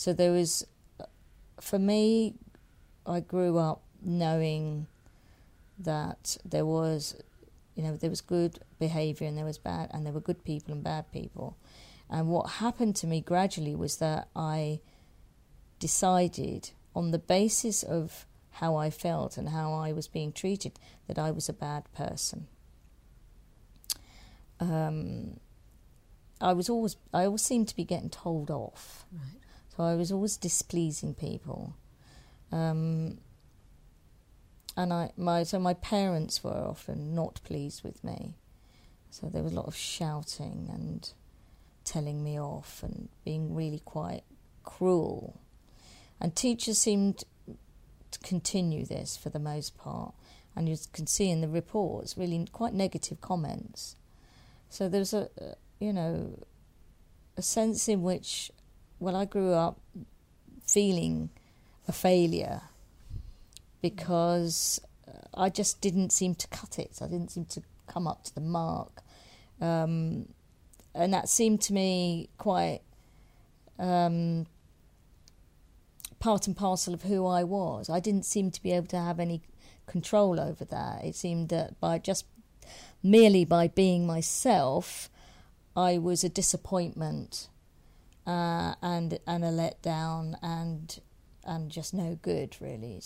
So there was, for me, I grew up knowing that there was good behaviour and there was bad, and there were good people and bad people. And what happened to me gradually was that I decided, on the basis of how I felt and how I was being treated, that I was a bad person. I always seemed to be getting told off. Right. So I was always displeasing people. And my parents were often not pleased with me. So there was a lot of shouting and telling me off and being really quite cruel. And teachers seemed to continue this for the most part. And you can see in the reports really quite negative comments. So there was a sense in which, well, I grew up feeling a failure because I just didn't seem to cut it. I didn't seem to come up to the mark. And that seemed to me quite part and parcel of who I was. I didn't seem to be able to have any control over that. It seemed that merely by being myself, I was a disappointment and a letdown and just no good, really.